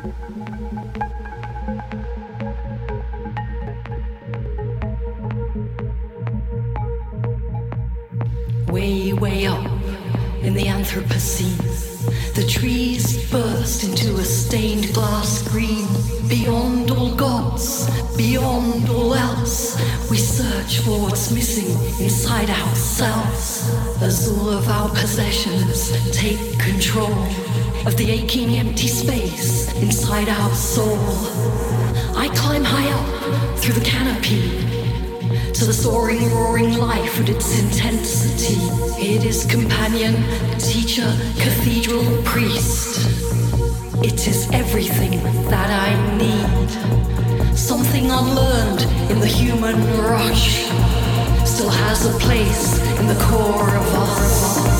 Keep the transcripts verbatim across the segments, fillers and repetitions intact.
Way, way up in the Anthropocene, the trees burst into a stained glass green. Beyond all gods, beyond all else, we search for what's missing inside ourselves. As all of our possessions take control of the aching empty space inside our soul. I climb high up through the canopy to the soaring, roaring life and its intensity. It is companion, teacher, cathedral, priest. It is everything that I need. Something unlearned in the human rush still has a place in the core of us.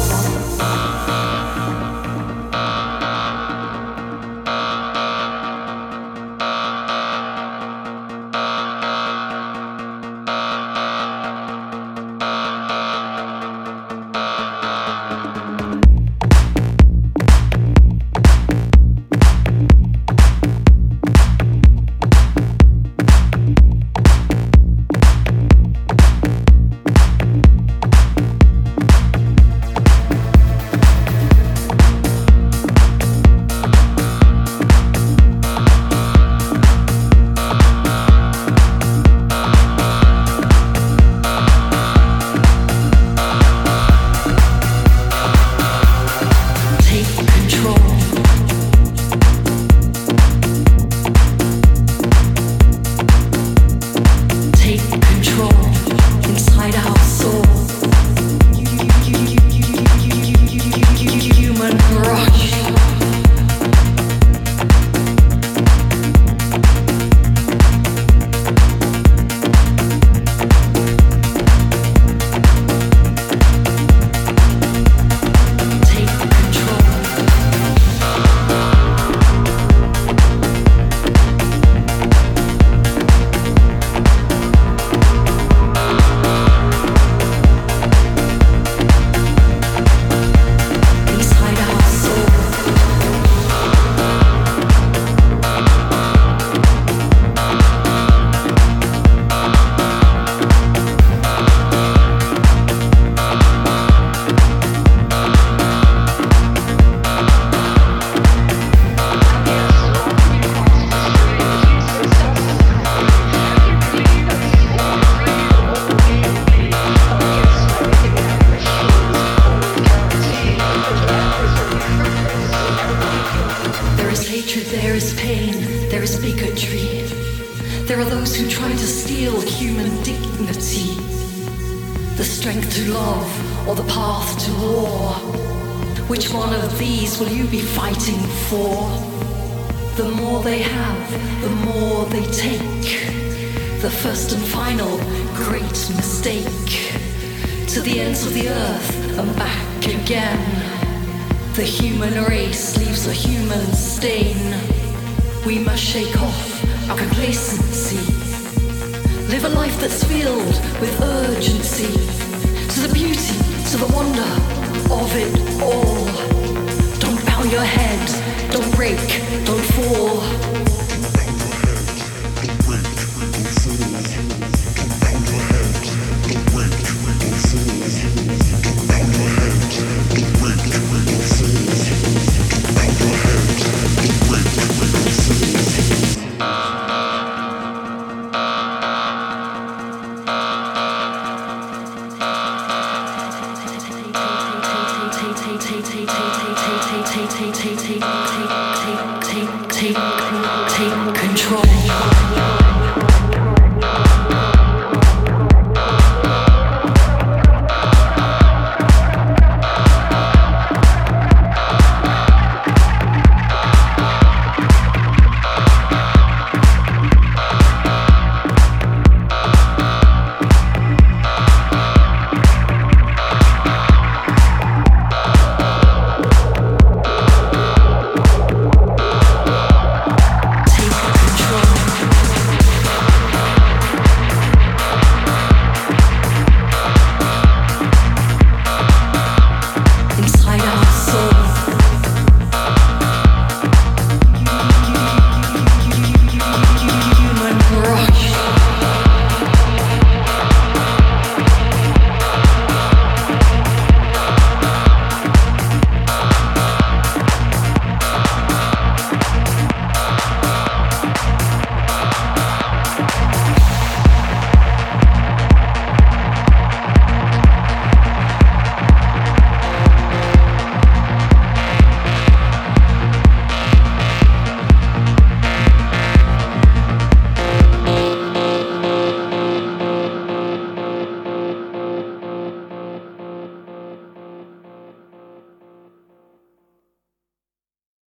Will you be fighting for? The more they have, the more they take. The first and final great mistake. To the ends of the earth and back again. The human race leaves a human stain. We must shake off our complacency. Live a life that's filled with urgency. To the beauty, to the wonder of it all. Bow your head, don't break, don't fall. Take, take, take, take, take, take, take control.